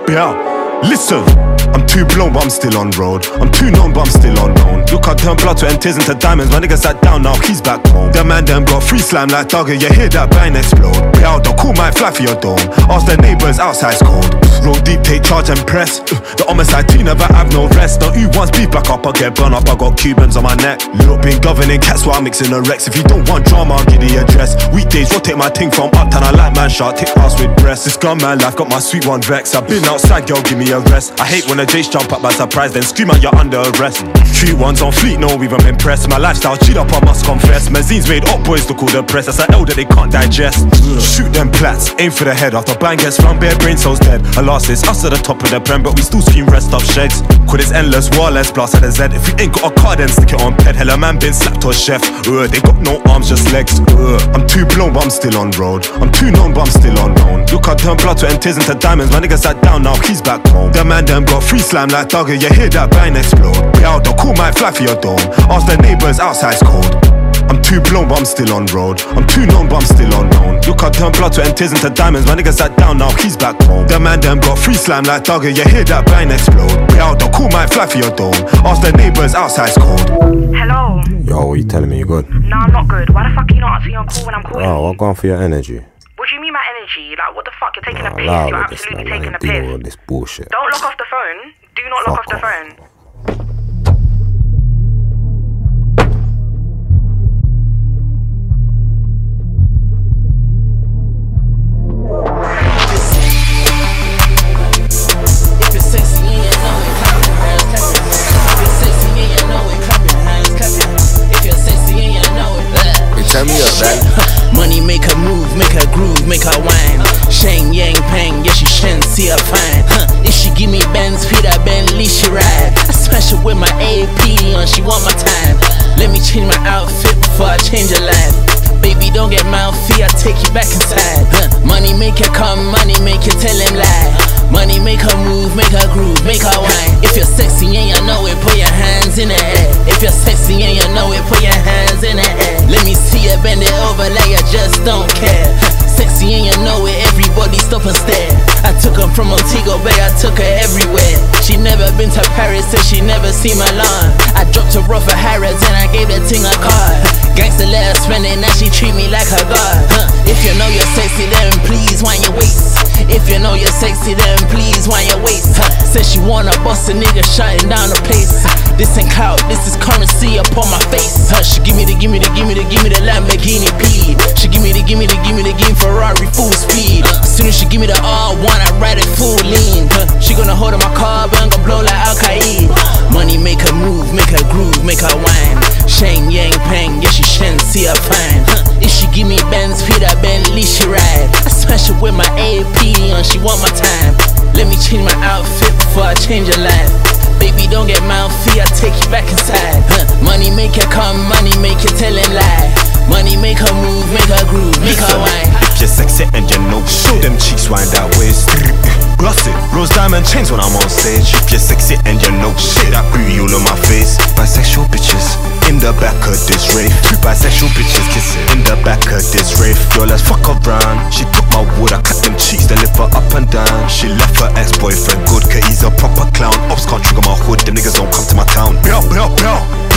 Yeah, listen. I'm too blown but I'm still on road. I'm too known but I'm still unknown. Look, I turn blood, sweat and tears into diamonds. My nigga sat down, now he's back home. Them man them got free slam like Duggar. You hear that bang explode. Yeah, the cool might fly for your dome. Ask the neighbours outside's cold. Roll deep, take charge and press. The homicide team never have no rest. The U wants beef back up, I get burn up. I got Cubans on my neck. Look, been governing cats while I'm mixing the Rex. If you don't want drama, I'll give the address. Weekdays, rotate my ting from uptown. I like man shot, take pass with breasts. This gun man life got my sweet one vex. I've been outside, girl, give me a rest. I hate when the J's jump up by surprise, then scream out you're under arrest. Treat ones on fleet, no, we've impressed. My lifestyle cheat up, I must confess. Mazines made up boys look all depressed. That's an L that they can't digest. Shoot them plats, aim for the head. After bang gets flung, bare brain cells dead. Alas, it's us at the top of the prem, but we still scream rest up sheds. Could it's endless, wireless, blast at the Z. If you ain't got a car, then stick it on ped. Hella man been slapped or chef. They got no arms, just legs. I'm too blown, but I'm still on road. I'm too known, but I'm still unknown. Look, I turn blood, sweat and tears into diamonds. My nigga sat down, now he's back home. Them man them got free slam like Duggar. You hear that bang explode. Yeah, the cool might fly for your dome. Ask the neighbours outside's cold. I'm too blown, but I'm still on road. I'm too known, but I'm still unknown. Look, I turn blood, sweat and tears into diamonds. My nigga sat down, now he's back home. Them man them got free slam like Duggar. You hear that bang explode. Yeah, the cool might fly for your dome. Ask the neighbours outside's cold. Hello? Yo, what are you telling me? You good? No, I'm not good. Why the fuck are you not answering your call when I'm calling? Oh, I'm going for your energy. What do you mean my energy? Like, what the fuck? You're taking a piss. You're absolutely taking a piss. Deal with this bullshit. Don't lock off the phone. Do not lock off the phone. Turn me up, man. Money make her move, make her groove, make her whine. Shang yang pang, yeah she shen, see her fine. If she give me Benz, Peter Bentley, she ride. I smash her with my AP on, she want my time. Let me change my outfit before I change her life. Baby, don't get mouthy, I take you back inside. Money make her come, money make you tell him lie. Money make her move, make her groove, make her whine. If you're sexy and you know it, put your hands in the air. If you're sexy and you know it, put your hands in the air. Let me see you bend it over like you just don't care. Sexy and you know it, everybody stop and stare. I took her from Montego Bay, I took her everywhere. She never been to Paris, so she never seen Milan. I dropped her off at Harrods and I gave that thing a card. Gangsta let her spend it, now she treat me like her god. If you know you're sexy, then please wind your waist. If you know you're sexy, then please wind your waist. Said she wanna bust a nigga shutting down the place. This ain't clout, this is currency upon my face. She give me the Lamborghini P. She give me the Ferrari full speed. As soon as she give me the R1, I ride it full lean. She gonna hold on my car, but I'm gonna blow like Al-Qaeda. Money make her move, make her groove, make her whine. Shang yang pang, yeah she shen, see her fine. If she give me Benz, Peter Bentley, she ride. I smash her with my AP on, she want my time. Let me change my outfit before I change her life. Baby, don't get mouthy, I take you back inside. Money make her come, money make you tell him lie. Money make her move, make her groove, make her whine. If you're sexy and you know, show them cheeks, wind that waist. Gloss it, rose diamond chains when I'm on stage. If you're sexy and you know, shit, that booty all on my face. Bisexual bitches in the back of this rave. Two bisexual bitches kissing in the back of this rave. Yo, let's fuck around. She took my wood, I cut them cheeks, then lift her up and down. She left her ex-boyfriend good, cause he's a proper clown. Ops can't trigger my hood, them niggas don't come to my town. Blah, blah, blah.